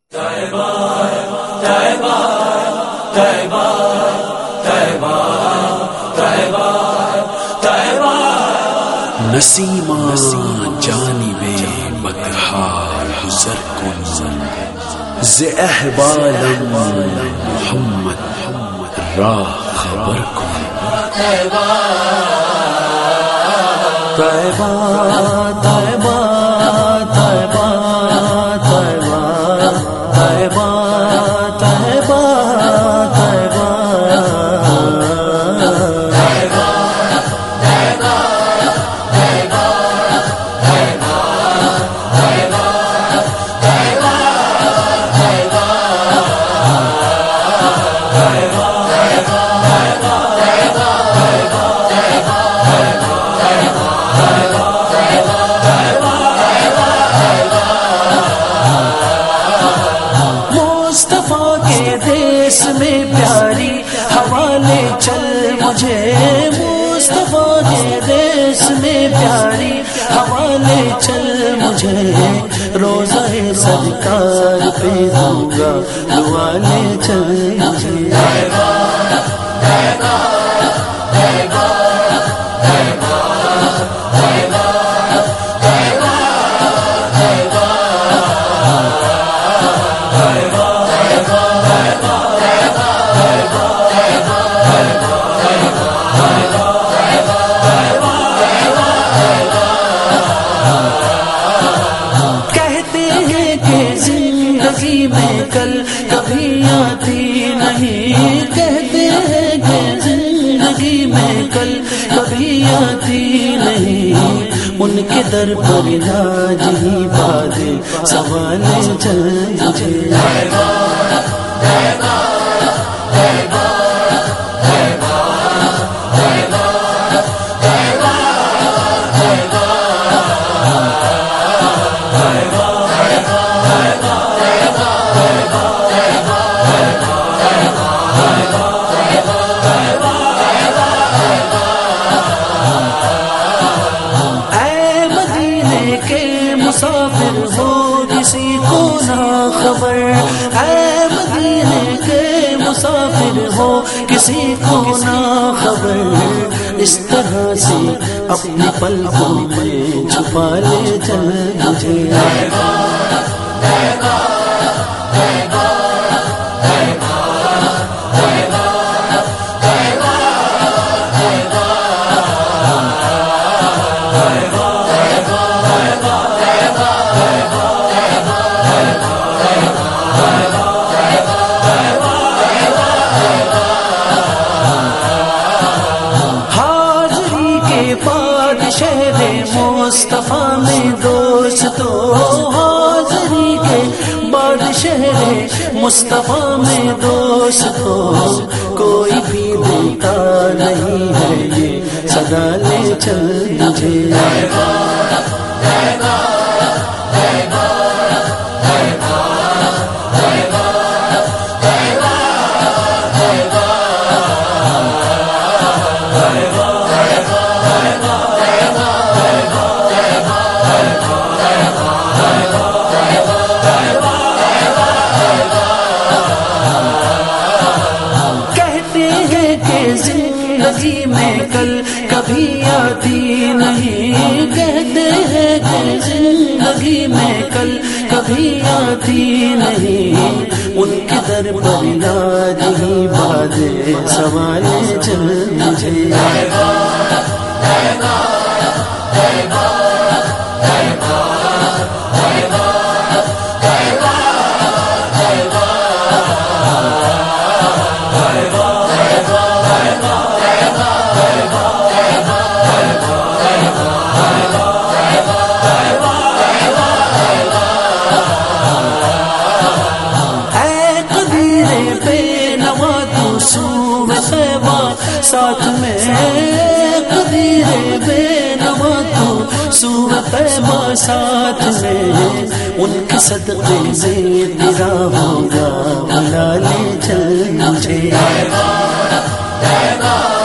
طیبہ طیبہ طیبہ طیبہ طیبہ طیبہ نسیماں جانب بطحا گزر کن ز احوالم محمد راہ خبر کن طیبہ طیبہ طیبہ طیبہ طیبہ طیبہ طیبہ مصطفیٰ کے دیس میں پیاری حوالے چل مجھے، مصطفیٰ کے دیس میں پیاری حوالے چل مجھے، روزہ سرکار پہ دوں گا دعالے چل مجھے۔ زندگی میں کل کبھی آتی نہیں، کہتے ہیں کہ زندگی میں کل کبھی آتی نہیں، ان کے در پر علاج ہی باد سوال چل مجھے۔ مسافر ہو کسی کو نہ خبر، اے مدینے کے مسافر ہو کسی کو نہ خبر، اس طرح سے اپنی پلکوں میں چھپا لے چل مجھے۔ شہر مصطفیٰ میں دوستو، حاضری کے بعد شہر مصطفیٰ میں دوستو، کوئی بھی دیتا نہیں ہے یہ صدا لے چل مجھے۔ زندگی میں کل کبھی آتی نہیں، کہتے ہیں کہ زندگی میں کل کبھی آتی نہیں، ان کے در پر علاج ہی باد سوال چل مجھے۔ ساتھ میں قدیر بے نوا تو سور پیما ساتھ میں، ان کے صدقے میں تیرا ہوگا بلا لے چل مجھے۔